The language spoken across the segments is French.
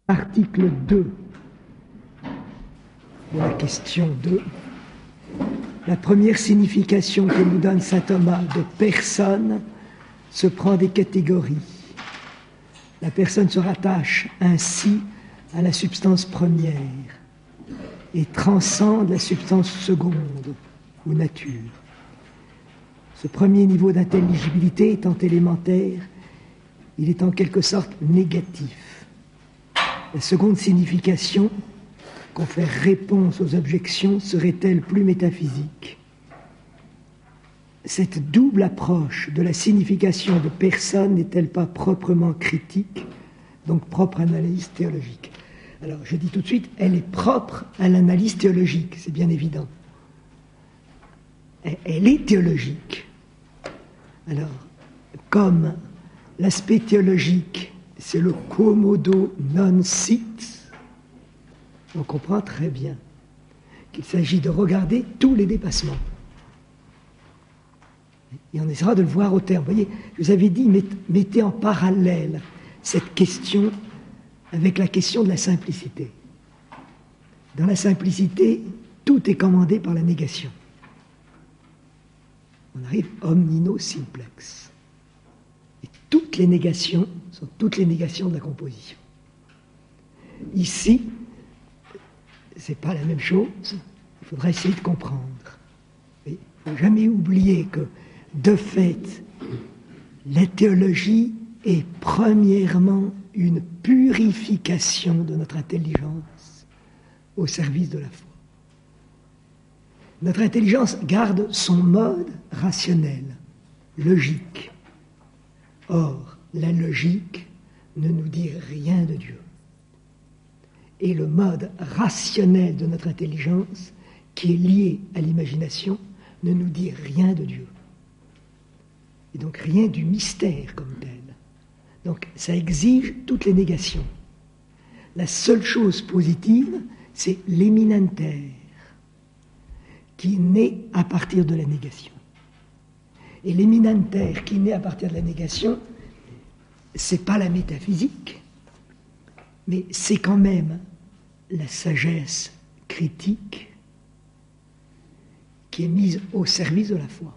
Article 2 de la question 2. La première signification que nous donne saint Thomas de personne se prend des catégories. La personne se rattache ainsi à la substance première et transcende la substance seconde ou nature. Ce premier niveau d'intelligibilité étant élémentaire, il est en quelque sorte négatif. La seconde signification, confère réponse aux objections, serait-elle plus métaphysique? Cette double approche de la signification de personne n'est-elle pas proprement critique, donc propre à l'analyse théologique? Alors, je dis tout de suite, elle est propre à l'analyse théologique, c'est bien évident. Elle est théologique. Alors, comme l'aspect théologique, c'est le quomodo non sit, on comprend très bien qu'il s'agit de regarder tous les dépassements. Et on essaiera de le voir au terme. Vous voyez, je vous avais dit, mettez en parallèle cette question avec la question de la simplicité. Dans la simplicité, tout est commandé par la négation. On arrive omnino simplex. Et toutes les négations sont toutes les négations de la composition. Ici, c'est pas la même chose, il faudra essayer de comprendre. Il ne faut jamais oublier que, de fait, la théologie est premièrement une purification de notre intelligence au service de la foi. Notre intelligence garde son mode rationnel, logique. Or, la logique ne nous dit rien de Dieu. Et le mode rationnel de notre intelligence, qui est lié à l'imagination, ne nous dit rien de Dieu. Et donc rien du mystère comme tel. Donc ça exige toutes les négations. La seule chose positive, c'est l'éminentaire, qui naît à partir de la négation. Et l'éminentaire qui naît à partir de la négation, c'est pas la métaphysique, mais c'est quand même la sagesse critique qui est mise au service de la foi.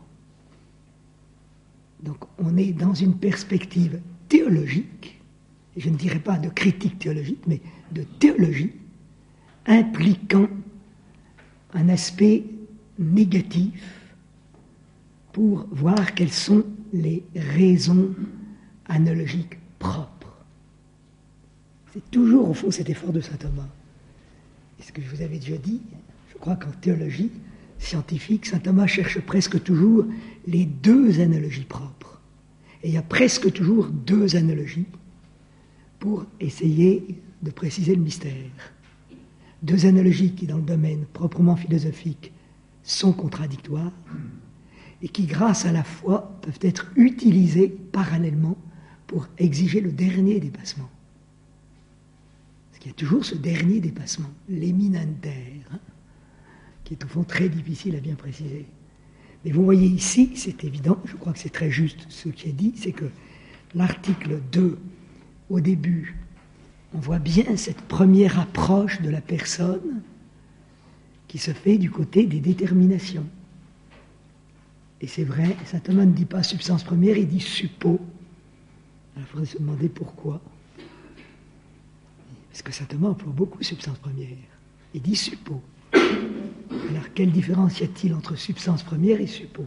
Donc on est dans une perspective théologique, et je ne dirais pas de critique théologique, mais de théologie, impliquant un aspect négatif pour voir quelles sont les raisons analogiques propres. C'est toujours, au fond, cet effort de saint Thomas. Et ce que je vous avais déjà dit, je crois qu'en théologie scientifique, saint Thomas cherche presque toujours les deux analogies propres. Et il y a presque toujours deux analogies pour essayer de préciser le mystère. Deux analogies qui, dans le domaine proprement philosophique, sont contradictoires et qui, grâce à la foi, peuvent être utilisées parallèlement pour exiger le dernier dépassement. Parce qu'il y a toujours ce dernier dépassement, l'éminentaire, qui est au fond très difficile à bien préciser. Mais vous voyez ici, c'est évident, je crois que c'est très juste ce qui est dit, c'est que l'article 2, au début, on voit bien cette première approche de la personne qui se fait du côté des déterminations. Et c'est vrai, saint Thomas ne dit pas substance première, il dit suppo. Alors il faudrait se demander pourquoi. Parce que saint Thomas emploie beaucoup substance première. Il dit suppo. Alors quelle différence y a-t-il entre substance première et suppo?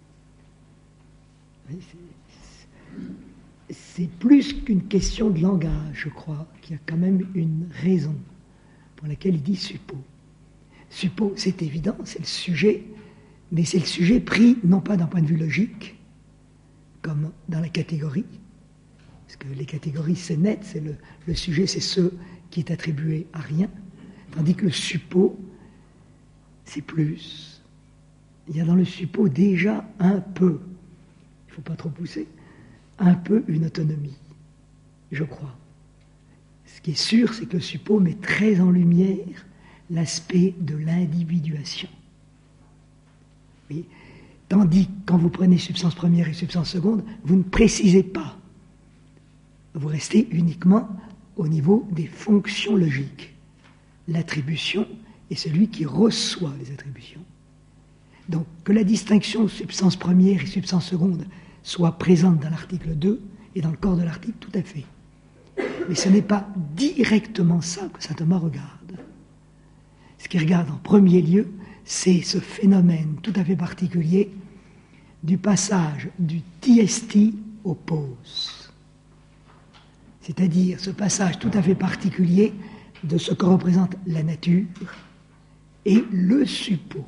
C'est plus qu'une question de langage, je crois, qu'il y a quand même une raison pour laquelle il dit suppo. Suppo, c'est évident, c'est le sujet, mais c'est le sujet pris non pas d'un point de vue logique, comme dans la catégorie, parce que les catégories, c'est net, c'est le sujet, c'est ce qui est attribué à rien, tandis que le suppo, c'est plus. Il y a dans le suppo déjà un peu, il ne faut pas trop pousser, un peu une autonomie, je crois. Ce qui est sûr, c'est que le suppo met très en lumière l'aspect de l'individuation. Oui. Tandis que quand vous prenez substance première et substance seconde, vous ne précisez pas. Vous restez uniquement au niveau des fonctions logiques. L'attribution est celui qui reçoit les attributions. Donc, que la distinction substance première et substance seconde soit présente dans l'article 2 et dans le corps de l'article, tout à fait. Mais ce n'est pas directement ça que saint Thomas regarde. Ce qu'il regarde en premier lieu, c'est ce phénomène tout à fait particulier du passage du tiesti au pos. C'est-à-dire ce passage tout à fait particulier de ce que représente la nature et le suppos.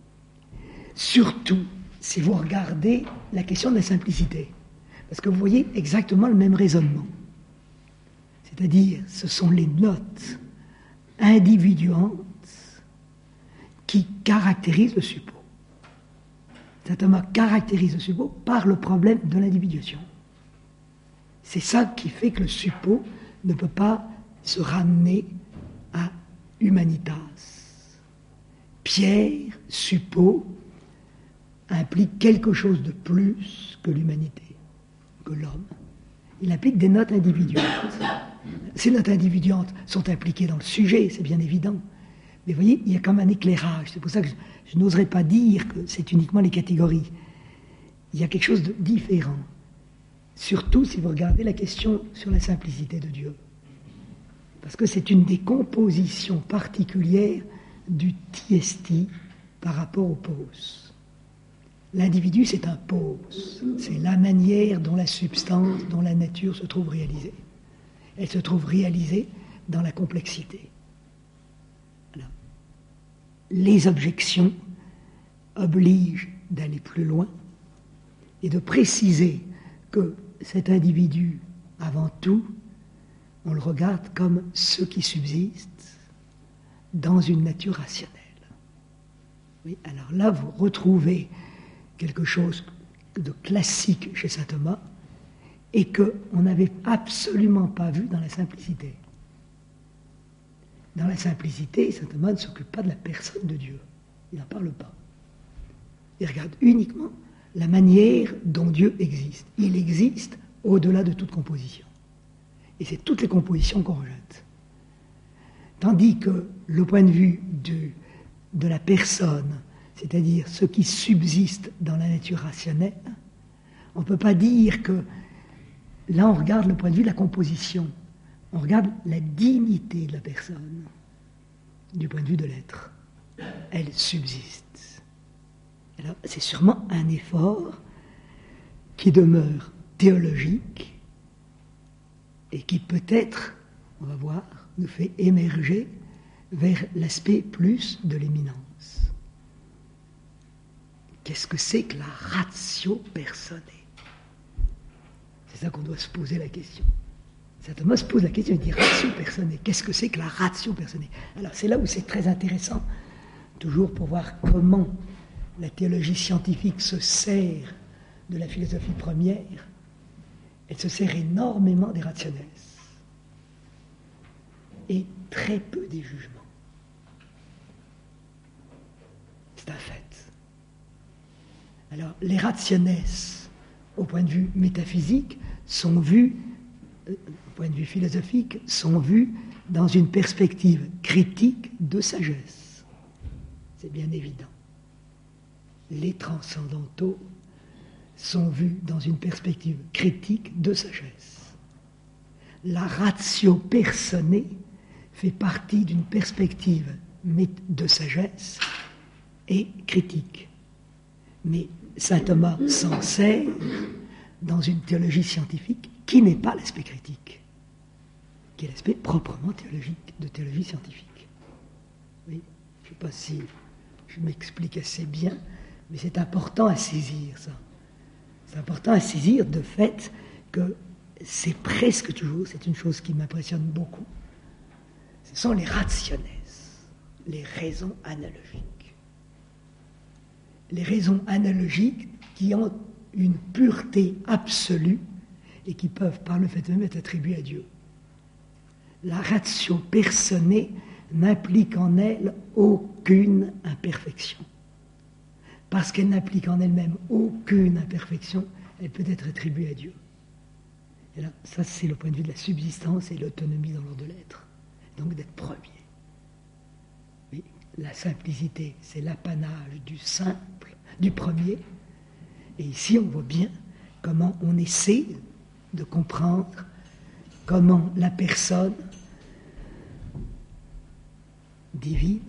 Surtout, si vous regardez la question de la simplicité, parce que vous voyez exactement le même raisonnement. C'est-à-dire, ce sont les notes individuantes qui caractérisent le suppos. Saint Thomas caractérise le suppos par le problème de l'individuation. C'est ça qui fait que le suppos ne peut pas se ramener à humanitas. Pierre, suppos, implique quelque chose de plus que l'humanité, que l'homme. Il implique des notes individuantes. Ces notes individuantes sont impliquées dans le sujet, c'est bien évident. Mais vous voyez, il y a comme un éclairage. C'est pour ça que je n'oserais pas dire que c'est uniquement les catégories. Il y a quelque chose de différent. Surtout si vous regardez la question sur la simplicité de Dieu. Parce que c'est une des compositions particulières du tiesti par rapport au pos. L'individu, c'est un pos. C'est la manière dont la substance, dont la nature se trouve réalisée. Elle se trouve réalisée dans la complexité. Alors, les objections obligent d'aller plus loin et de préciser que cet individu, avant tout, on le regarde comme ce qui subsiste dans une nature rationnelle. Oui, alors là, vous retrouvez quelque chose de classique chez saint Thomas et qu'on n'avait absolument pas vu dans la simplicité. Dans la simplicité, saint Thomas ne s'occupe pas de la personne de Dieu. Il n'en parle pas. Il regarde uniquement la manière dont Dieu existe. Il existe au-delà de toute composition. Et c'est toutes les compositions qu'on rejette. Tandis que le point de vue de la personne, c'est-à-dire ce qui subsiste dans la nature rationnelle, on ne peut pas dire que là on regarde le point de vue de la composition, on regarde la dignité de la personne du point de vue de l'être. Elle subsiste. Alors c'est sûrement un effort qui demeure théologique et qui peut-être, on va voir, nous fait émerger vers l'aspect plus de l'éminence. Qu'est-ce que c'est que la ratio personae? C'est ça qu'on doit se poser la question. Saint Thomas se pose la question, il dit ratio personae. Qu'est-ce que c'est que la ratio personae? Alors c'est là où c'est très intéressant, toujours pour voir comment la théologie scientifique se sert de la philosophie première. Elle se sert énormément des rationnels et très peu des jugements. C'est un fait. Alors, les rationnels, au point de vue métaphysique, sont vus, au point de vue philosophique, sont vus dans une perspective critique de sagesse. C'est bien évident. Les transcendantaux sont vus dans une perspective critique de sagesse. La ratio personae fait partie d'une perspective de sagesse et critique. Mais saint Thomas s'en sert dans une théologie scientifique qui n'est pas l'aspect critique, qui est l'aspect proprement théologique, de théologie scientifique. Oui, je ne sais pas si je m'explique assez bien, mais c'est important à saisir ça. C'est important à saisir de fait que c'est presque toujours, c'est une chose qui m'impressionne beaucoup, ce sont les rationnels, les raisons analogiques. Les raisons analogiques qui ont une pureté absolue et qui peuvent, par le fait même, être attribuées à Dieu. La ratio personae n'implique en elle aucune imperfection. Parce qu'elle n'implique en elle-même aucune imperfection, elle peut être attribuée à Dieu. Et là, ça, c'est le point de vue de la subsistance et l'autonomie dans l'ordre de l'être. Donc d'être premier. Oui, la simplicité, c'est l'apanage du simple, du premier. Et ici, on voit bien comment on essaie de comprendre comment la personne divine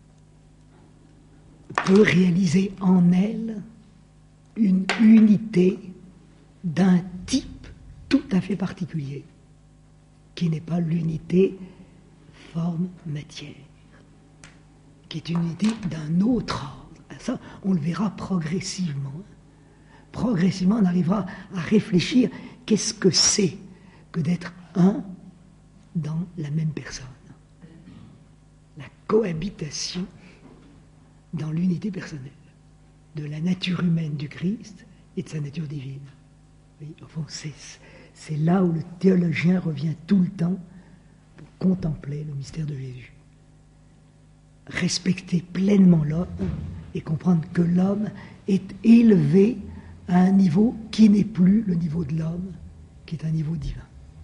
peut réaliser en elle une unité d'un type tout à fait particulier, qui n'est pas l'unité forme-matière, qui est une unité d'un autre ordre. Ça, on le verra progressivement. Progressivement, on arrivera à réfléchir qu'est-ce que c'est que d'être un dans la même personne. La cohabitation dans l'unité personnelle de la nature humaine du Christ et de sa nature divine. Oui, au fond, c'est là où le théologien revient tout le temps pour contempler le mystère de Jésus. Respecter pleinement l'homme et comprendre que l'homme est élevé à un niveau qui n'est plus le niveau de l'homme, qui est un niveau divin.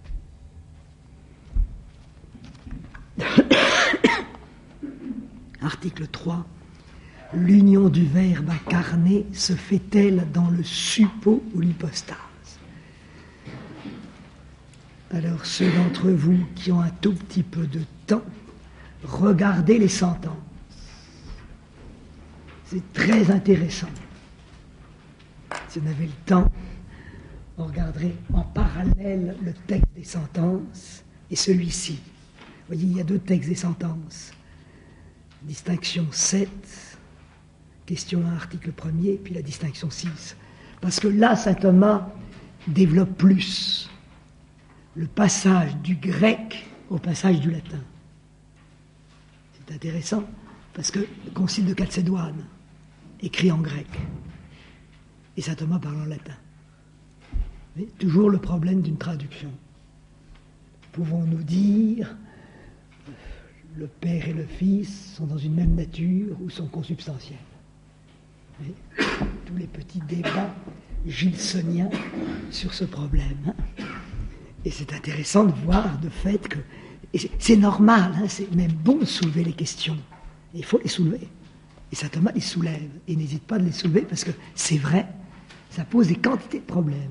Article 3. L'union du Verbe incarné se fait-elle dans le suppôt ou l'hypostase? Alors, ceux d'entre vous qui ont un tout petit peu de temps, regardez les sentences. C'est très intéressant. Si vous avez le temps, on regarderait en parallèle le texte des sentences et celui-ci. Vous voyez, il y a deux textes des sentences. Distinction 7, question 1, article 1er, puis la distinction 6. Parce que là, saint Thomas développe plus le passage du grec au passage du latin. C'est intéressant, parce que le concile de Chalcédoine écrit en grec, et saint Thomas parle en latin. Mais toujours le problème d'une traduction. Pouvons-nous dire le Père et le Fils sont dans une même nature ou sont consubstantiels? Tous les petits débats gilsoniens sur ce problème. Et c'est intéressant de voir de fait que c'est normal, c'est même bon de soulever les questions. Et il faut les soulever. Et saint Thomas les soulève. Et n'hésite pas de les soulever parce que c'est vrai, ça pose des quantités de problèmes.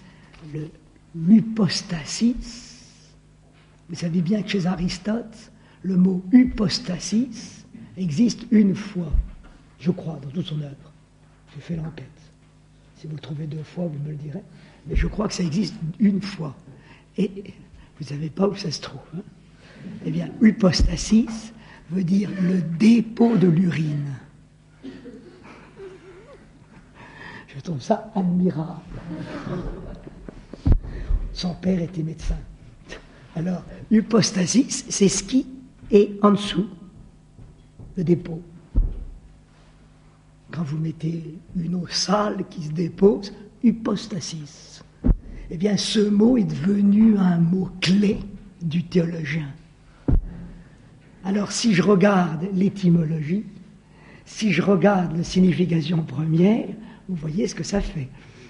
L'hypostasis, vous savez bien que chez Aristote, le mot hypostasis existe une fois, je crois, dans toute son œuvre. J'ai fait l'enquête. Si vous le trouvez deux fois, vous me le direz. Mais je crois que ça existe une fois. Et vous ne savez pas où ça se trouve. Eh bien, hypostasis veut dire le dépôt de l'urine. Je trouve ça admirable. Son père était médecin. Alors, hypostasis, c'est ce qui est en dessous, le dépôt. Quand vous mettez une eau sale qui se dépose, hypostasis. Eh bien, ce mot est devenu un mot clé du théologien. Alors, si je regarde l'étymologie, si je regarde la signification première, vous voyez ce que ça fait.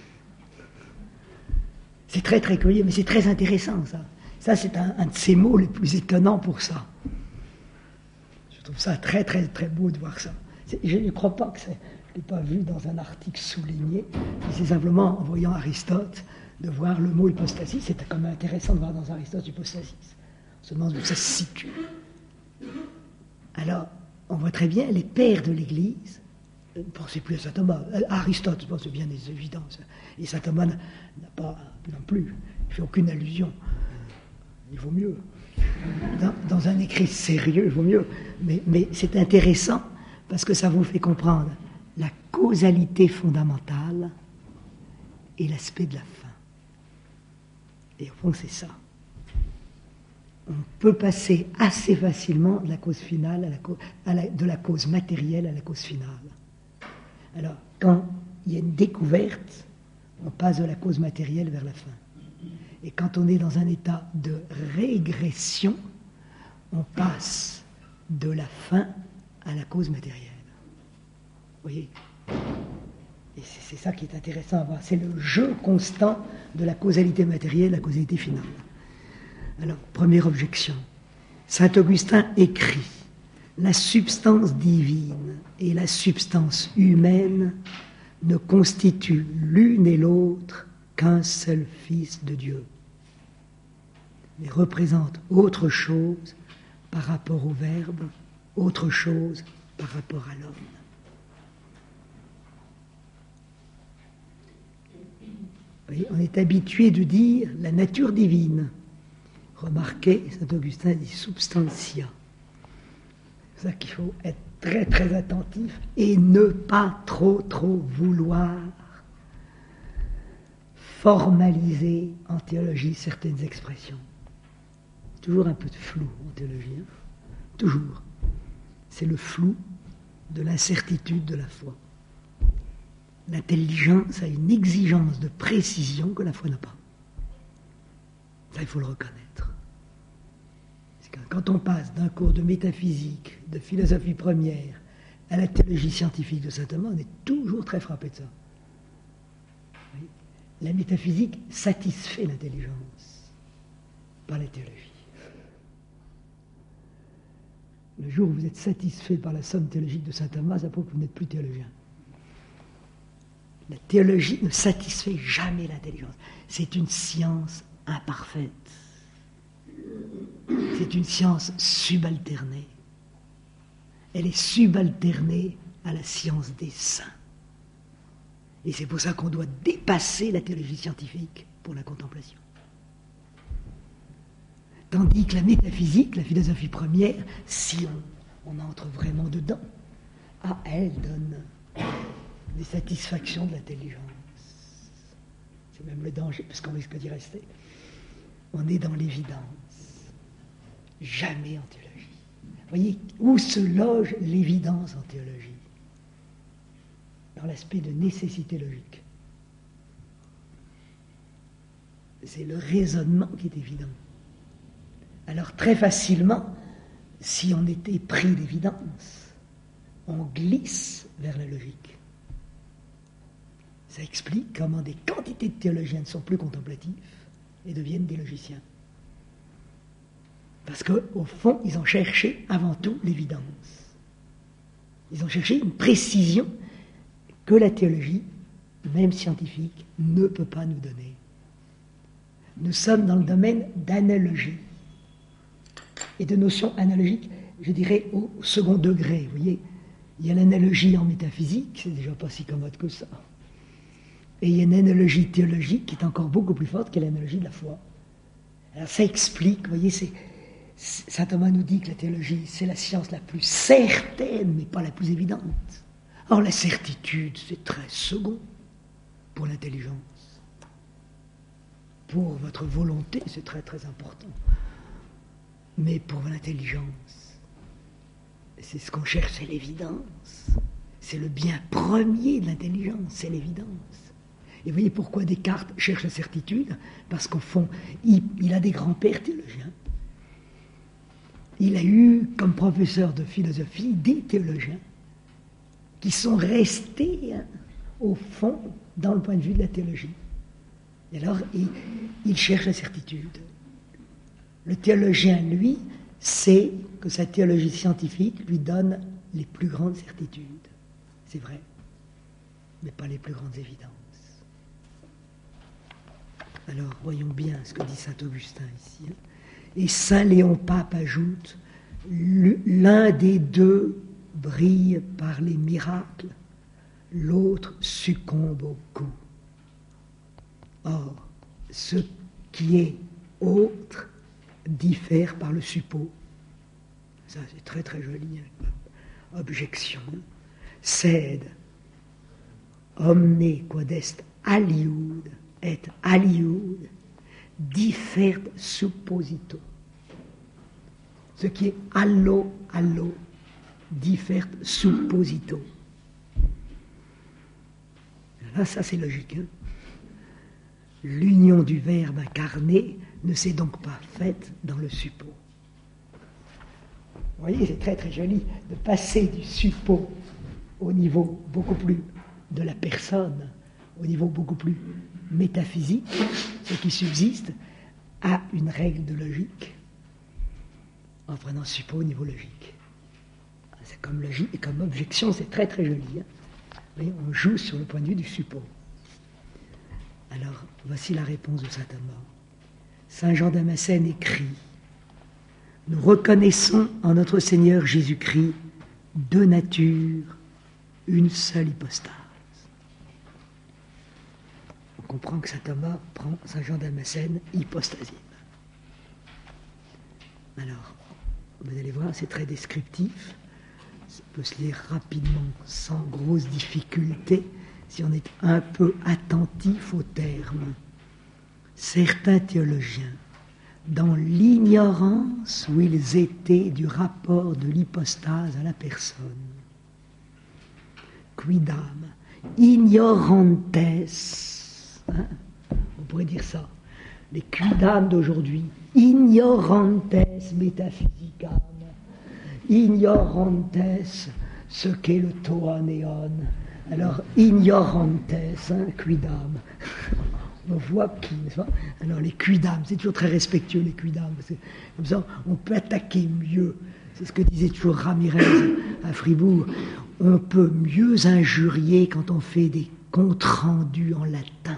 C'est très très curieux, mais c'est très intéressant, ça. Ça, c'est un de ces mots les plus étonnants pour ça. Je trouve ça très très très beau de voir ça. Je ne crois pas que je ne l'ai pas vu dans un article souligné, c'est simplement en voyant Aristote, de voir le mot hypostasis. C'était quand même intéressant de voir dans Aristote hypostasis. On se demande où ça se situe. Alors, on voit très bien les pères de l'Église, ne pensez plus à saint Thomas. Aristote, c'est bien des évidences. Et saint Thomas n'a pas non plus, il fait aucune allusion. Il vaut mieux. Dans un écrit sérieux, il vaut mieux. Mais c'est intéressant parce que ça vous fait comprendre la causalité fondamentale et l'aspect de la fin. Et au fond, c'est ça. On peut passer assez facilement de la cause finale de la cause matérielle à la cause finale. Alors, quand il y a une découverte, on passe de la cause matérielle vers la fin. Et quand on est dans un état de régression, on passe de la fin à la cause matérielle. Vous voyez ? Et c'est ça qui est intéressant à voir. C'est le jeu constant de la causalité matérielle, la causalité finale. Alors, première objection. Saint Augustin écrit: la substance divine et la substance humaine ne constituent l'une et l'autre qu'un seul Fils de Dieu, mais représentent autre chose par rapport au Verbe, autre chose par rapport à l'homme. Oui, on est habitué de dire la nature divine. Remarquez, Saint Augustin dit substantia. C'est ça qu'il faut être très très attentif et ne pas trop vouloir formaliser en théologie certaines expressions. Toujours un peu de flou en théologie, hein. Toujours. C'est le flou de l'incertitude de la foi. L'intelligence a une exigence de précision que la foi n'a pas. Ça, il faut le reconnaître. Parce que quand on passe d'un cours de métaphysique, de philosophie première, à la théologie scientifique de saint Thomas, on est toujours très frappé de ça. Oui. La métaphysique satisfait l'intelligence, pas la théologie. Le jour où vous êtes satisfait par la somme théologique de saint Thomas, ça prouve que vous n'êtes plus théologien. La théologie ne satisfait jamais l'intelligence. C'est une science imparfaite. C'est une science subalternée. Elle est subalternée à la science des saints. Et c'est pour ça qu'on doit dépasser la théologie scientifique pour la contemplation. Tandis que la métaphysique, la philosophie première, si on entre vraiment dedans, elle donne des satisfactions de l'intelligence. C'est même le danger, parce qu'on risque d'y rester. On est dans l'évidence. Jamais en théologie. Vous voyez, où se loge l'évidence en théologie? Dans l'aspect de nécessité logique. C'est le raisonnement qui est évident. Alors très facilement, si on était pris d'évidence, on glisse vers la logique. Ça explique comment des quantités de théologiens ne sont plus contemplatifs et deviennent des logiciens. Parce qu'au fond, ils ont cherché avant tout l'évidence. Ils ont cherché une précision que la théologie, même scientifique, ne peut pas nous donner. Nous sommes dans le domaine d'analogie et de notions analogiques, je dirais, au second degré. Vous voyez, il y a l'analogie en métaphysique, c'est déjà pas si commode que ça. Et il y a une analogie théologique qui est encore beaucoup plus forte, qui est l'analogie de la foi. Alors ça explique, vous voyez, saint Thomas nous dit que la théologie, c'est la science la plus certaine, mais pas la plus évidente. Or, la certitude, c'est très second pour l'intelligence. Pour votre volonté, c'est très très important. Mais pour l'intelligence, c'est ce qu'on cherche, c'est l'évidence. C'est le bien premier de l'intelligence, c'est l'évidence. Et vous voyez pourquoi Descartes cherche la certitude? Parce qu'au fond, il a des grands-pères théologiens. Il a eu, comme professeur de philosophie, des théologiens qui sont restés, au fond, dans le point de vue de la théologie. Et alors, il cherche la certitude. Le théologien, lui, sait que sa théologie scientifique lui donne les plus grandes certitudes. C'est vrai, mais pas les plus grandes évidences. Alors, voyons bien ce que dit saint Augustin ici. Et saint Léon Pape ajoute: l'un des deux brille par les miracles, l'autre succombe au coup. Or, ce qui est autre diffère par le suppôt. Ça, c'est très très joli. Objection. Sed omne quod est aliud et aliud differt supposito. Ce qui est allo differt supposito. Là, ça c'est logique. Hein? L'union du Verbe incarné ne s'est donc pas faite dans le suppôt. Vous voyez, c'est très très joli de passer du suppôt au niveau beaucoup plus de la personne au niveau beaucoup plus métaphysique, ce qui subsiste, a une règle de logique en prenant suppos au niveau logique. C'est comme logique et comme objection, c'est très très joli. Hein. Vous voyez, on joue sur le point de vue du suppos. Alors, voici la réponse de saint Thomas. Saint Jean Damascène écrit: nous reconnaissons en notre Seigneur Jésus-Christ deux natures, une seule hypostase. On comprend que saint Thomas prend saint Jean Damascène hypostasime. Alors, vous allez voir, c'est très descriptif. Ça peut se lire rapidement, sans grosse difficulté, si on est un peu attentif aux termes. Certains théologiens, dans l'ignorance où ils étaient du rapport de l'hypostase à la personne, quidam, ignorantes, hein, on pourrait dire ça, les quidam d'aujourd'hui, ignorantes metaphysicam, ignorantes ce qu'est le toanéon. Alors, ignorantes, hein, quidam. On voit qui, n'est-ce pas? Alors, les quidam, c'est toujours très respectueux, les quidam. Parce que, comme ça, on peut attaquer mieux. C'est ce que disait toujours Ramirez à Fribourg. On peut mieux injurier quand on fait des comptes rendus en latin.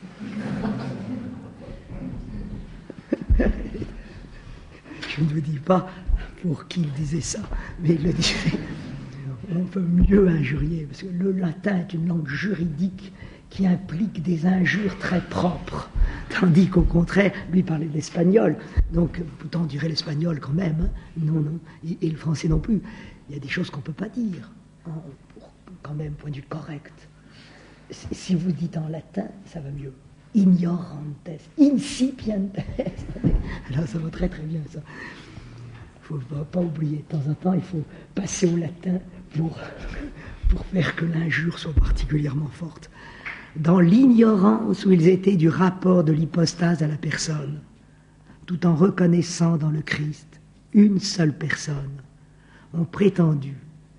Je ne vous dis pas pour qui il disait ça, mais il le disait. On peut mieux injurier, parce que le latin est une langue juridique qui implique des injures très propres, tandis qu'au contraire, lui parlait de l'espagnol, donc pourtant on dirait l'espagnol quand même, hein. Non, et le français non plus. Il y a des choses qu'on ne peut pas dire, hein, quand même, point de vue correct. Si vous dites en latin, ça va mieux. Ignorantes, incipientes. Alors ça va très très bien ça. Il ne faut pas oublier, de temps en temps, il faut passer au latin pour faire que l'injure soit particulièrement forte. Dans l'ignorance où ils étaient du rapport de l'hypostase à la personne, tout en reconnaissant dans le Christ une seule personne, ont prétendu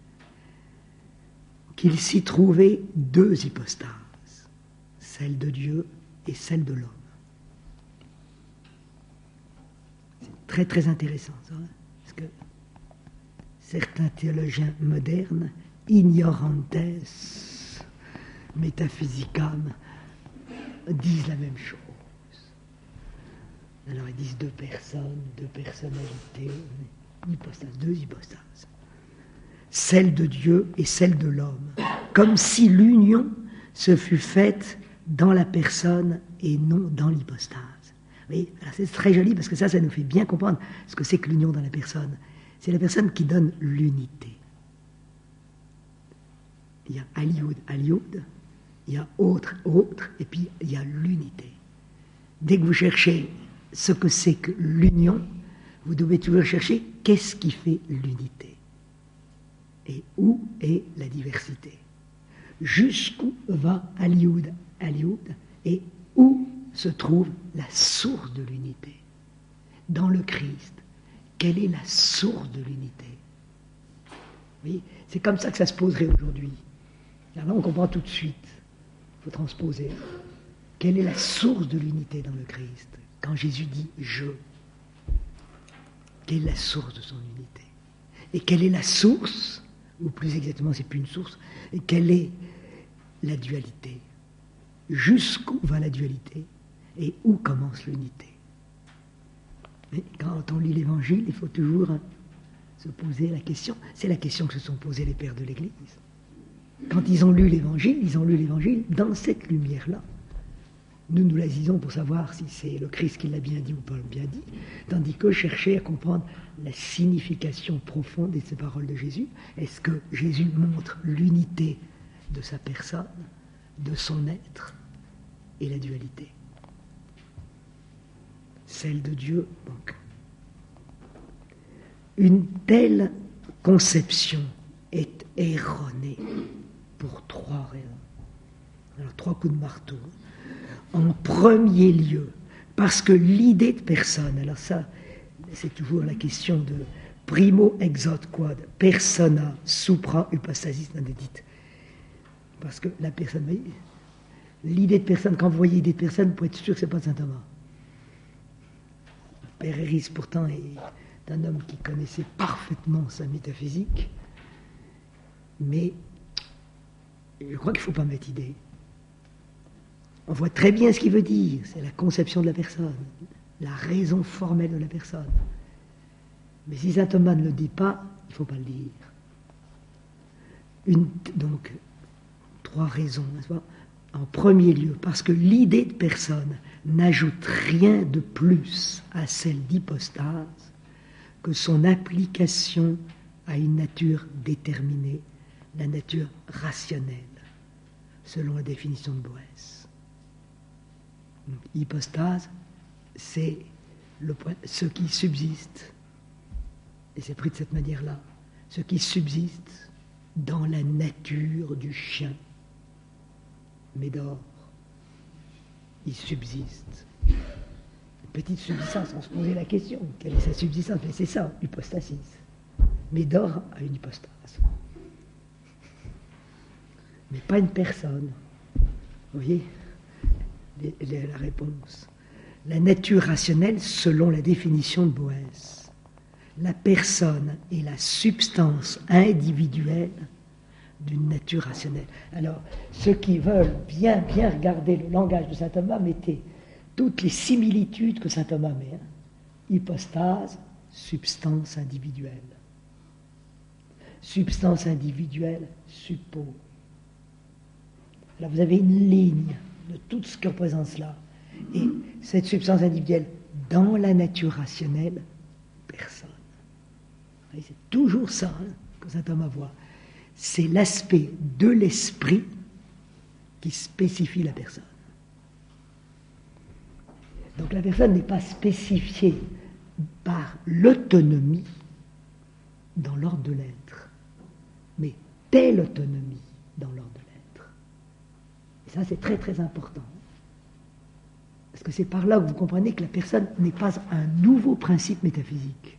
qu'il s'y trouvait deux hypostases, celle de Dieu et celle de l'homme. C'est très très intéressant ça, hein, parce que certains théologiens modernes, ignorantes métaphysicam, disent la même chose. Alors ils disent deux personnes, deux personnalités, deux hypostases. Celle de Dieu et celle de l'homme, comme si l'union se fût faite dans la personne et non dans l'hypostase. Oui, alors c'est très joli parce que ça nous fait bien comprendre ce que c'est que l'union dans la personne. C'est la personne qui donne l'unité. Il y a aliud, il y a autre, et puis il y a l'unité. Dès que vous cherchez ce que c'est que l'union, vous devez toujours chercher qu'est-ce qui fait l'unité et où est la diversité. Jusqu'où va aliud, et où se trouve la source de l'unité. Dans le Christ, quelle est la source de l'unité? Oui, c'est comme ça que ça se poserait aujourd'hui. Alors là, on comprend tout de suite. Il faut transposer. Quelle est la source de l'unité dans le Christ? Quand Jésus dit « je », quelle est la source de son unité? Et quelle est la source, ou plus exactement, c'est plus une source, et quelle est la dualité? Jusqu'où va la dualité et où commence l'unité? Mais quand on lit l'Évangile, il faut toujours se poser la question. C'est la question que se sont posées les pères de l'Église. Quand ils ont lu l'Évangile dans cette lumière-là. Nous la lisons pour savoir si c'est le Christ qui l'a bien dit ou pas bien dit, tandis que chercher à comprendre la signification profonde de ces paroles de Jésus. Est-ce que Jésus montre l'unité de sa personne, de son être et la dualité? Celle de Dieu, donc. Une telle conception est erronée pour trois raisons. Alors, trois coups de marteau. En premier lieu, parce que l'idée de personne, alors ça, c'est toujours la question de primo exot quod persona supra hypostasis non edit. Parce que la personne, vous voyez, l'idée de personne, quand vous voyez l'idée de personne, vous pouvez être sûr que ce n'est pas saint Thomas. Père Héris, pourtant, est un homme qui connaissait parfaitement sa métaphysique, mais je crois qu'il ne faut pas mettre idée. On voit très bien ce qu'il veut dire, c'est la conception de la personne, la raison formelle de la personne. Mais si saint Thomas ne le dit pas, il ne faut pas le dire. Donc, 3 raisons, n'est-ce pas ? En premier lieu, parce que l'idée de personne n'ajoute rien de plus à celle d'hypostase que son application à une nature déterminée, la nature rationnelle, selon la définition de Boès. Donc, hypostase, c'est ce qui subsiste, et c'est pris de cette manière-là, ce qui subsiste dans la nature du chien. Médor, il subsiste. Une petite subsistance, on se posait la question, quelle est sa subsistance ? Mais c'est ça, hypostasis. Médor a une hypostase. Mais pas une personne. Vous voyez la réponse. La nature rationnelle, selon la définition de Boès. La personne est la substance individuelle d'une nature rationnelle. Alors, ceux qui veulent bien regarder le langage de saint Thomas, mettez toutes les similitudes que saint Thomas met. Hypostase, substance individuelle. Substance individuelle, suppos. Alors, vous avez une ligne de tout ce que représente cela. Et cette substance individuelle, dans la nature rationnelle, personne. C'est toujours ça que saint Thomas voit. C'est l'aspect de l'esprit qui spécifie la personne. Donc la personne n'est pas spécifiée par l'autonomie dans l'ordre de l'être, mais telle autonomie dans l'ordre de l'être. Et ça, c'est très très important. Parce que c'est par là que vous comprenez que la personne n'est pas un nouveau principe métaphysique.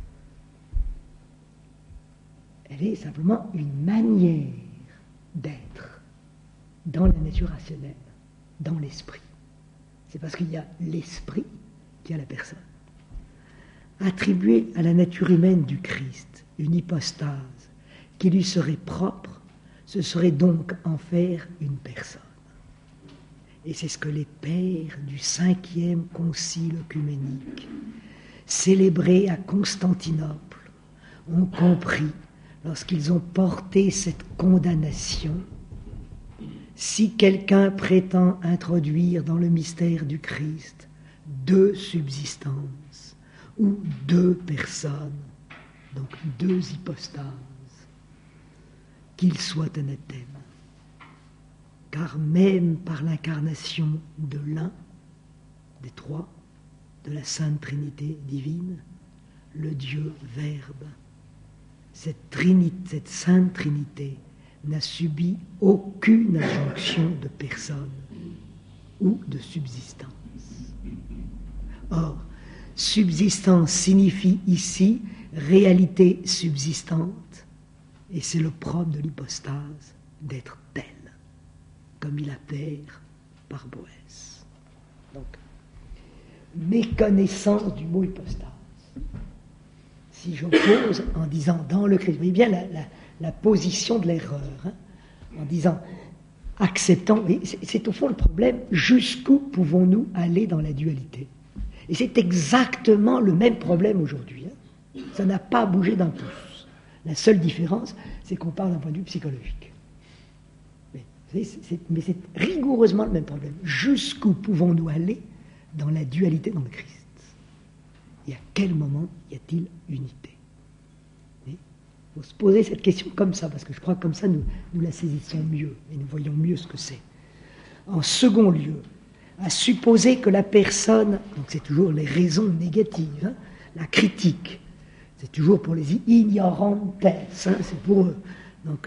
Elle est simplement une manière d'être dans la nature rationnelle, dans l'esprit. C'est parce qu'il y a l'esprit qu'il y a la personne. Attribuer à la nature humaine du Christ une hypostase qui lui serait propre, ce serait donc en faire une personne. Et c'est ce que les pères du 5e concile œcuménique, célébré à Constantinople, ont compris lorsqu'ils ont porté cette condamnation. Si quelqu'un prétend introduire dans le mystère du Christ 2 subsistances ou 2 personnes, donc 2 hypostases, qu'il soit anathème. Car même par l'incarnation de l'un des 3, de la Sainte Trinité divine, le Dieu Verbe, cette Sainte Trinité n'a subi aucune injonction de personne ou de subsistance. Or, subsistance signifie ici réalité subsistante, et c'est le propre de l'hypostase d'être telle, comme il appelle par Boès. Donc, méconnaissance du mot hypostase. Si j'oppose en disant dans le Christ, vous voyez bien la position de l'erreur, en disant acceptant, c'est au fond le problème, jusqu'où pouvons-nous aller dans la dualité ? Et c'est exactement le même problème aujourd'hui. Ça n'a pas bougé d'un pouce. La seule différence, c'est qu'on parle d'un point de vue psychologique. Mais c'est rigoureusement le même problème. Jusqu'où pouvons-nous aller dans la dualité dans le Christ ? Et à quel moment y a-t-il unité ? Il faut se poser cette question comme ça, parce que je crois que comme ça, nous la saisissons mieux, et nous voyons mieux ce que c'est. En second lieu, à supposer que la personne, donc c'est toujours les raisons négatives, la critique, c'est toujours pour les ignorantes, c'est pour eux. Donc,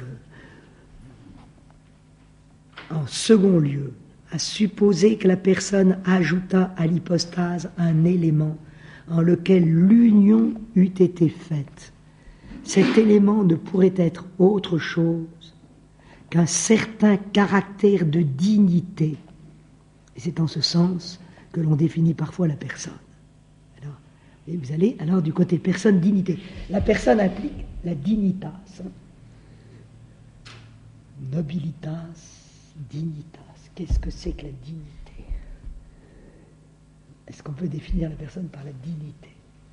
en second lieu, à supposer que la personne ajouta à l'hypostase un élément en lequel l'union eût été faite. Cet élément ne pourrait être autre chose qu'un certain caractère de dignité. Et c'est en ce sens que l'on définit parfois la personne. Alors, et vous allez alors du côté personne, dignité. La personne implique la dignitas. Nobilitas, dignitas. Qu'est-ce que c'est que la dignité? Est-ce qu'on peut définir la personne par la dignité?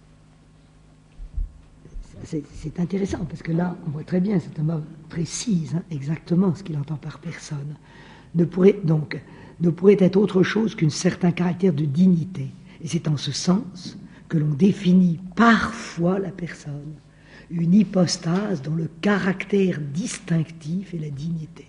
C'est intéressant, parce que là, on voit très bien, cet homme précise exactement ce qu'il entend par personne. Ne pourrait être autre chose qu'un certain caractère de dignité. Et c'est en ce sens que l'on définit parfois la personne, une hypostase dont le caractère distinctif est la dignité.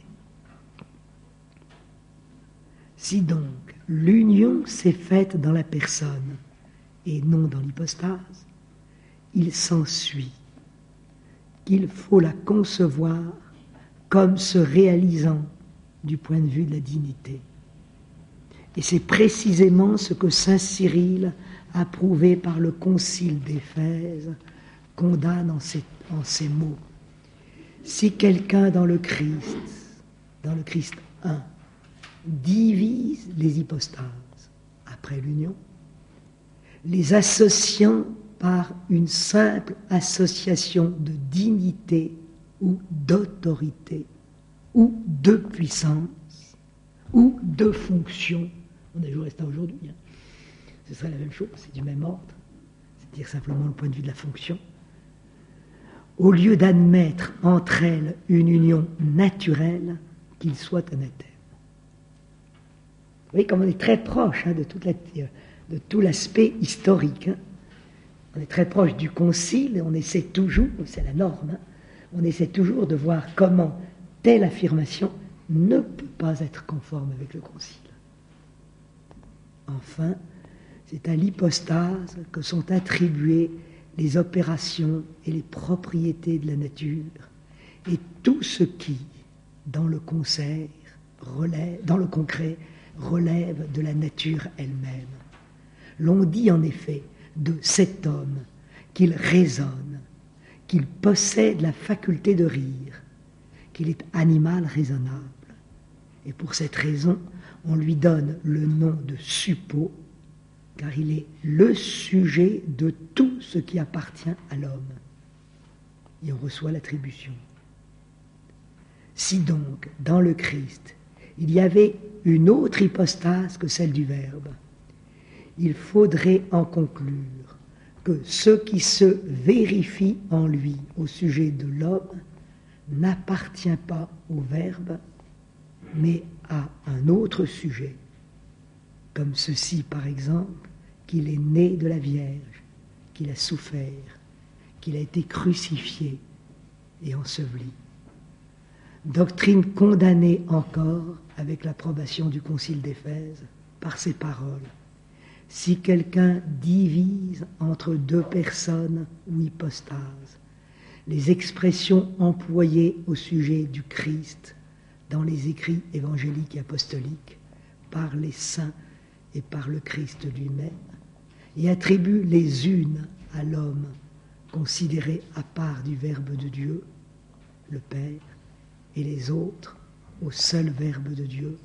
Si donc l'union s'est faite dans la personne et non dans l'hypostase, il s'ensuit qu'il faut la concevoir comme se réalisant du point de vue de la dignité. Et c'est précisément ce que saint Cyril, approuvé par le concile d'Éphèse, condamne en ces mots. Si quelqu'un dans le Christ 1, divise les hypostases après l'union, les associant par une simple association de dignité ou d'autorité, ou de puissance, ou de fonction. On a joué à ça aujourd'hui. Ce serait la même chose, c'est du même ordre, c'est-à-dire simplement le point de vue de la fonction. Au lieu d'admettre entre elles une union naturelle, qu'il soit anathème. Vous voyez comme on est très proche de tout l'aspect historique. On est très proche du concile et on essaie toujours, c'est la norme, on essaie toujours de voir comment telle affirmation ne peut pas être conforme avec le concile. Enfin, c'est à l'hypostase que sont attribuées les opérations et les propriétés de la nature et tout ce qui, dans le concret, relève de la nature elle-même. L'on dit en effet de cet homme qu'il raisonne, qu'il possède la faculté de rire, qu'il est animal raisonnable. Et pour cette raison, on lui donne le nom de suppôt, car il est le sujet de tout ce qui appartient à l'homme. Et on reçoit l'attribution. Si donc, dans le Christ, il y avait une autre hypostase que celle du Verbe, il faudrait en conclure que ce qui se vérifie en lui au sujet de l'homme n'appartient pas au Verbe, mais à un autre sujet, comme ceci par exemple, qu'il est né de la Vierge, qu'il a souffert, qu'il a été crucifié et enseveli. Doctrine condamnée encore avec l'approbation du concile d'Éphèse par ces paroles. Si quelqu'un divise entre deux personnes ou hypostases, les expressions employées au sujet du Christ dans les écrits évangéliques et apostoliques par les saints et par le Christ lui-même, et attribue les unes à l'homme considéré à part du Verbe de Dieu, le Père, et les autres au seul Verbe de Dieu,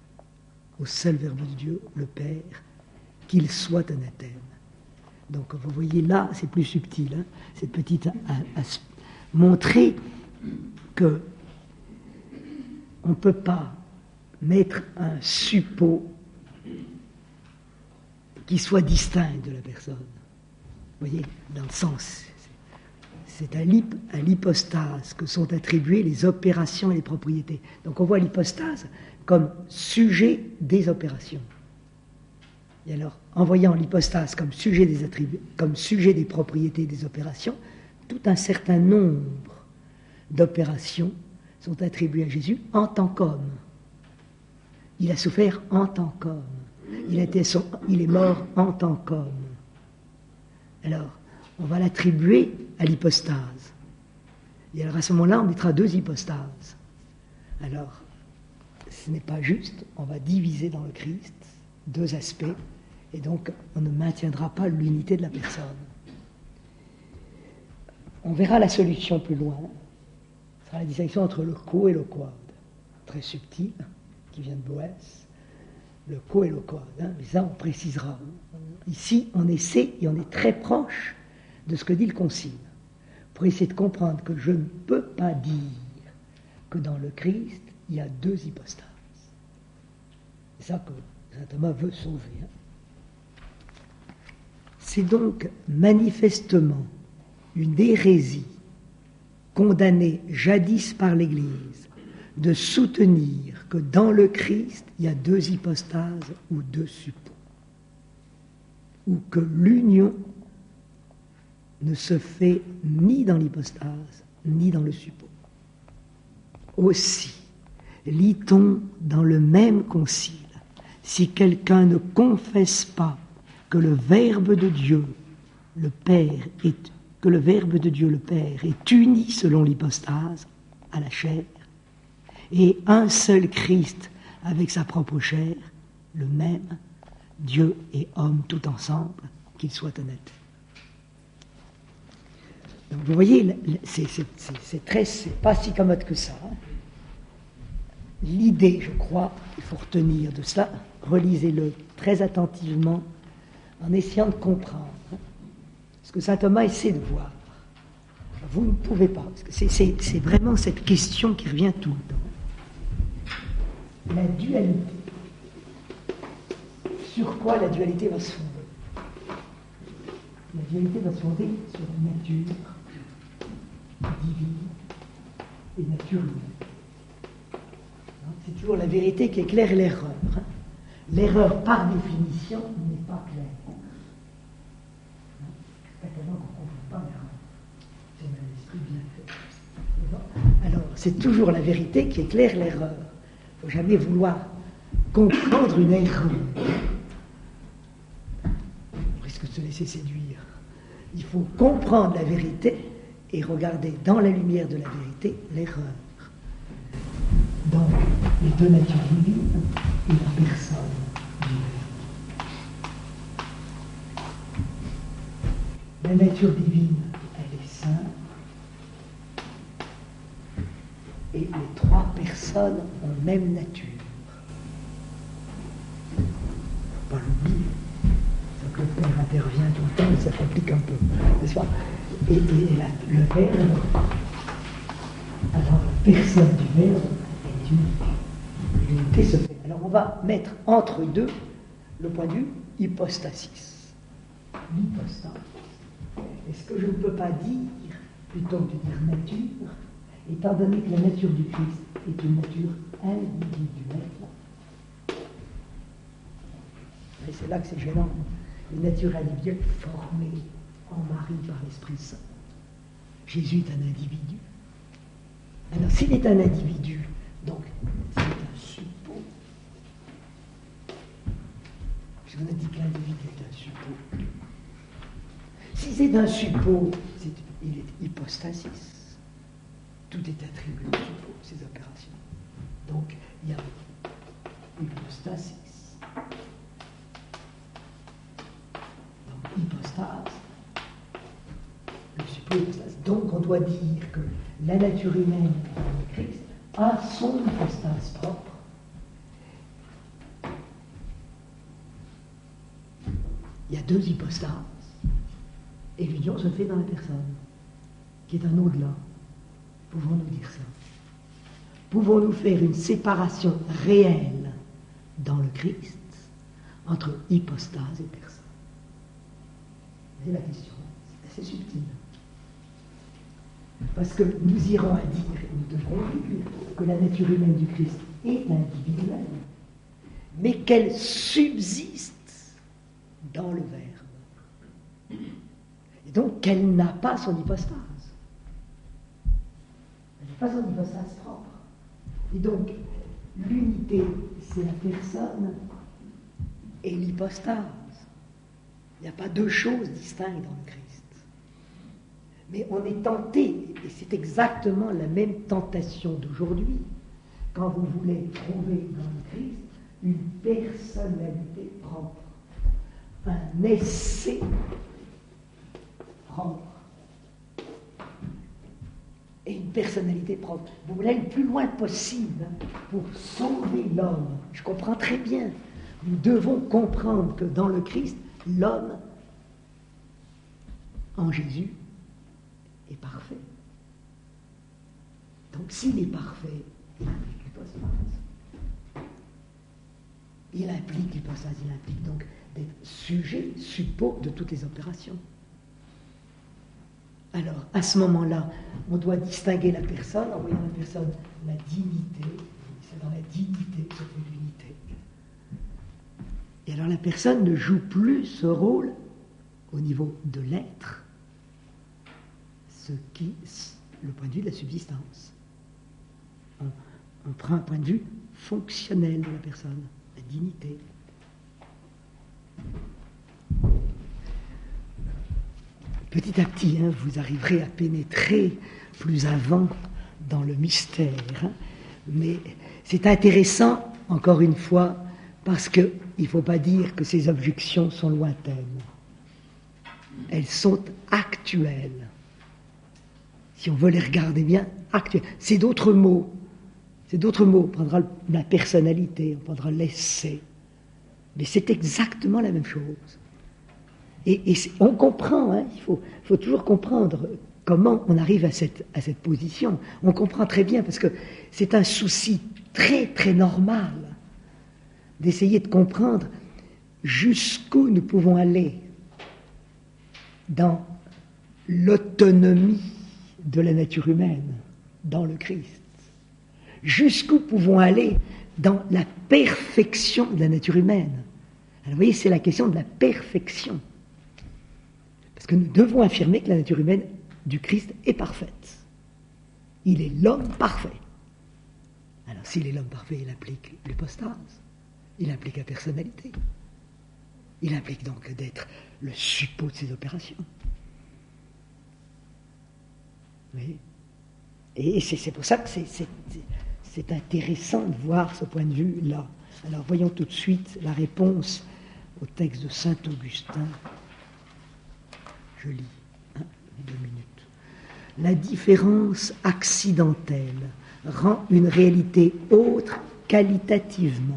le Père, qu'il soit anathème. Donc vous voyez là, c'est plus subtil, cette petite à montrer que on ne peut pas mettre un suppôt qui soit distinct de la personne. Vous voyez, dans le sens, c'est à l'hypostase que sont attribuées les opérations et les propriétés. Donc on voit l'hypostase comme sujet des opérations. Et alors, en voyant l'hypostase comme sujet des attributs, comme sujet des propriétés des opérations, tout un certain nombre d'opérations sont attribuées à Jésus en tant qu'homme. Il a souffert en tant qu'homme. Il est mort en tant qu'homme. Alors, on va l'attribuer à l'hypostase. Et alors à ce moment-là, on mettra deux hypostases. Alors, ce n'est pas juste, on va diviser dans le Christ deux aspects, et donc on ne maintiendra pas l'unité de la personne. On verra la solution plus loin. Ce sera la distinction entre le quo et le quod. très subtil, qui vient de Boès, le co et le quod, mais ça on précisera. Ici, on essaie et on est très proche de ce que dit le Concile, pour essayer de comprendre que je ne peux pas dire que dans le Christ, il y a deux hypostases. C'est ça que saint Thomas veut sauver. C'est donc manifestement une hérésie condamnée jadis par l'Église de soutenir que dans le Christ, il y a deux hypostases ou deux suppôts, ou que l'union ne se fait ni dans l'hypostase, ni dans le suppôt. Aussi, lit-on dans le même concile, si quelqu'un ne confesse pas que le Verbe de Dieu, le Père, est uni selon l'hypostase, à la chair, et un seul Christ avec sa propre chair, le même, Dieu et homme tout ensemble, qu'ils soient honnêtes. Donc vous voyez, c'est pas si commode que ça. L'idée, je crois, il faut retenir de cela, relisez-le très attentivement, en essayant de comprendre ce que saint Thomas essaie de voir. Vous ne pouvez pas, parce que c'est vraiment cette question qui revient tout le temps. La dualité. Sur quoi la dualité va se fonder? La dualité va se fonder sur la nature divine et nature humaine. C'est toujours la vérité qui éclaire l'erreur. L'erreur, par définition, n'est pas claire. C'est pas tellement qu'on ne comprend pas l'erreur. C'est un esprit bien fait. Alors, c'est toujours la vérité qui éclaire l'erreur. Il ne faut jamais vouloir comprendre une erreur. On risque de se laisser séduire. Il faut comprendre la vérité et regarder dans la lumière de la vérité l'erreur. Donc, les deux natures divines et la personne du Verbe. La nature divine, elle est sainte, et les trois personnes ont même nature. Il ne faut pas l'oublier. Donc le Père intervient tout le temps et ça complique un peu, n'est-ce pas? Et le Verbe, alors la personne du Verbe est unique. L'unité se fait. Alors on va mettre entre deux le point de vue hypostasis. L'hypostase. Est-ce que je ne peux pas dire, plutôt que de dire nature, étant donné que la nature du Christ est une nature individuelle, et c'est là que c'est gênant, une nature individuelle formée en Marie par l'Esprit Saint. Jésus est un individu. Alors s'il est un individu, donc c'est un suppôt, puisqu'on a dit que l'individu est un suppôt. Si c'est un suppôt, il est hypostasis. Tout est attribué au suppôt, ces opérations. Donc, il y a hypostasis. Donc, hypostase. Le suppôt hypostase. Donc, on doit dire que la nature humaine de Christ a son hypostase propre. Il y a deux hypostases. Et l'union se fait dans la personne, qui est un au-delà. Pouvons-nous dire ça? Pouvons-nous faire une séparation réelle dans le Christ entre hypostase et personne? C'est la question. C'est assez subtil. Parce que nous irons à dire, et nous devrons dire, que la nature humaine du Christ est individuelle, mais qu'elle subsiste dans le Verbe. Et donc qu'elle n'a pas son hypostase. Elle n'a pas son hypostase propre. Et donc, l'unité, c'est la personne et l'hypostase. Il n'y a pas deux choses distinctes dans le Christ. Mais on est tenté, et c'est exactement la même tentation d'aujourd'hui, quand vous voulez trouver dans le Christ une personnalité propre, un essai propre. et une personnalité propre. Vous voulez aller le plus loin possible pour sauver l'homme. Je comprends très bien. Nous devons comprendre que dans le Christ, l'homme, en Jésus, est parfait. Donc s'il est parfait, il implique l'hypostase. Il implique l'hypostase, il implique donc d'être sujet, suppôt de toutes les opérations. Alors, à ce moment-là, on doit distinguer la personne en voyant la personne la dignité. C'est dans la dignité que se fait l'unité. Et alors la personne ne joue plus ce rôle au niveau de l'être, le point de vue de la subsistance. On prend un point de vue fonctionnel de la personne, la dignité. Petit à petit, vous arriverez à pénétrer plus avant dans le mystère. Mais c'est intéressant, encore une fois, parce qu'il ne faut pas dire que ces objections sont lointaines. Elles sont actuelles. Si on veut les regarder bien, actuelles. C'est d'autres mots. C'est d'autres mots. On prendra la personnalité, on prendra l'essai. Mais c'est exactement la même chose. Et on comprend, il faut toujours comprendre comment on arrive à cette position. On comprend très bien, parce que c'est un souci très, très normal d'essayer de comprendre jusqu'où nous pouvons aller dans l'autonomie de la nature humaine, dans le Christ. Jusqu'où pouvons aller dans la perfection de la nature humaine. Alors, vous voyez, c'est la question de la perfection. Parce que nous devons affirmer que la nature humaine du Christ est parfaite. Il est l'homme parfait. Alors, s'il est l'homme parfait, il implique l'hypostase. Il implique la personnalité. Il implique donc d'être le suppôt de ses opérations. Oui. Et c'est pour ça que c'est intéressant de voir ce point de vue-là. Alors, voyons tout de suite la réponse au texte de saint Augustin. Je lis, 2 minutes. La différence accidentelle rend une réalité autre qualitativement.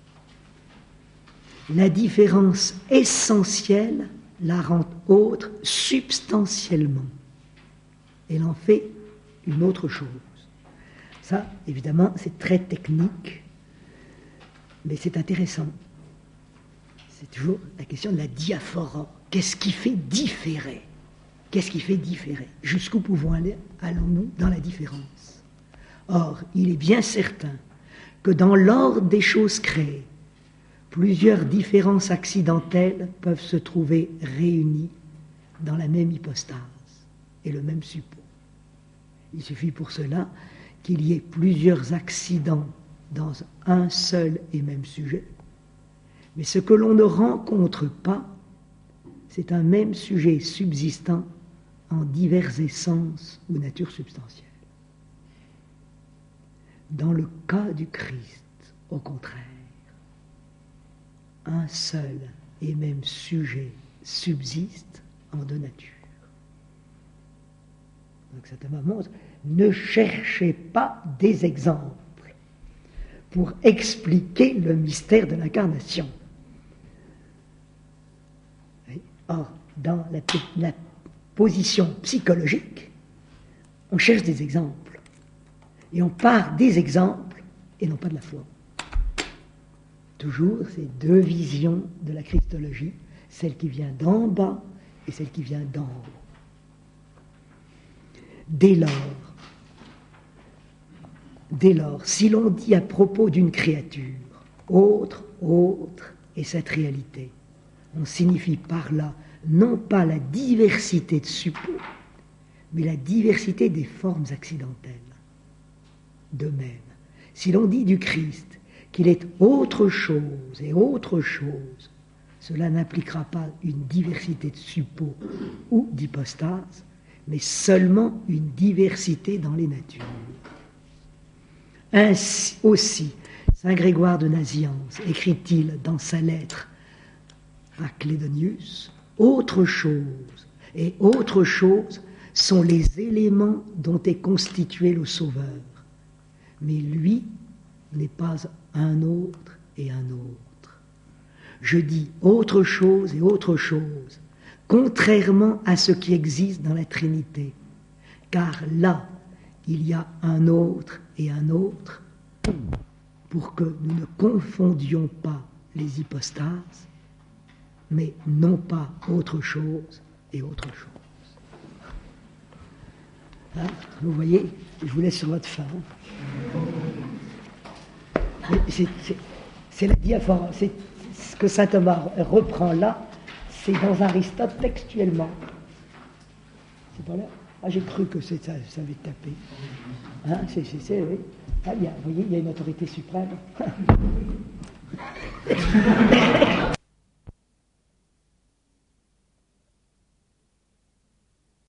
La différence essentielle la rend autre substantiellement. Elle en fait une autre chose. Ça, évidemment, c'est très technique, mais c'est intéressant. C'est toujours la question de la diaphora. Qu'est-ce qui fait différer? Qu'est-ce qui fait différer? Jusqu'où allons-nous dans la différence? Or, il est bien certain que dans l'ordre des choses créées, plusieurs différences accidentelles peuvent se trouver réunies dans la même hypostase et le même suppôt. Il suffit pour cela qu'il y ait plusieurs accidents dans un seul et même sujet. Mais ce que l'on ne rencontre pas, c'est un même sujet subsistant en diverses essences ou natures substantielles. Dans le cas du Christ, au contraire, un seul et même sujet subsiste en deux natures. Donc saint Thomas montre, ne cherchez pas des exemples pour expliquer le mystère de l'incarnation. Or, dans la position psychologique, on cherche des exemples. Et on part des exemples et non pas de la foi. Toujours ces deux visions de la Christologie, celle qui vient d'en bas et celle qui vient d'en haut. Dès lors, si l'on dit à propos d'une créature, autre est cette réalité, on signifie par là non pas la diversité de suppôts, mais la diversité des formes accidentelles. De même, si l'on dit du Christ qu'il est autre chose et autre chose, cela n'impliquera pas une diversité de suppôts ou d'hypostases, mais seulement une diversité dans les natures. Ainsi aussi, saint Grégoire de Nazianze écrit-il dans sa lettre à Clédonius, autre chose, et autre chose sont les éléments dont est constitué le Sauveur. Mais lui n'est pas un autre et un autre. Je dis autre chose et autre chose, contrairement à ce qui existe dans la Trinité. Car là, il y a un autre et un autre, pour que nous ne confondions pas les hypostases, mais non pas autre chose et autre chose. Hein, vous voyez, je vous laisse sur votre faim. C'est la diaphore, c'est ce que saint Thomas reprend là, c'est dans Aristote textuellement. C'est pas là. Ah, j'ai cru que ça avait tapé. Hein, oui. Ah, vous voyez, il y a une autorité suprême.